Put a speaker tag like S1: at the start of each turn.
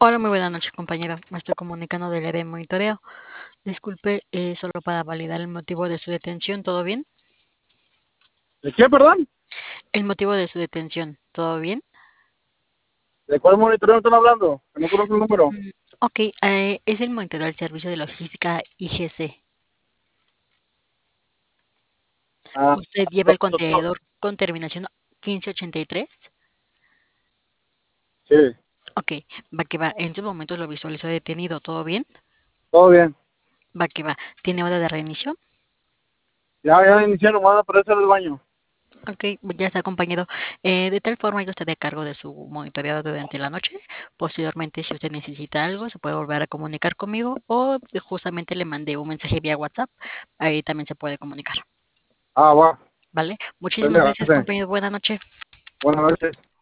S1: Hola, muy buenas noches, compañero. Me estoy comunicando del área de monitoreo. Disculpe, solo para validar el motivo de su detención, ¿todo bien?
S2: ¿De qué, perdón?
S1: El motivo de su detención, ¿todo bien?
S2: ¿De cuál monitoreo están hablando? Que no conozco el número.
S1: Ok, es el monitoreo del servicio de logística IGC.
S2: Ah,
S1: ¿Usted lleva
S2: to-
S1: el
S2: to- to-
S1: contenedor con terminación 1583?
S2: sí,
S1: Ok, va que va. En estos momentos lo visualizo detenido, ¿todo bien?
S2: todo bien.
S1: Va que va. ¿Tiene hora de reinicio?
S2: Ya iniciaron, van a aparecer el baño.
S1: Ok, ya está, compañero. De tal forma, yo estaré a cargo de su monitoreado durante la noche. Posteriormente, si usted necesita algo, se puede volver a comunicar conmigo o justamente le mandé un mensaje vía WhatsApp. Ahí también se puede comunicar.
S2: Ah, va.
S1: ¿Vale?
S2: Pues
S1: Muchísimas
S2: me
S1: gracias,
S2: hace.
S1: compañero. Buenas noches.
S2: Buenas noches.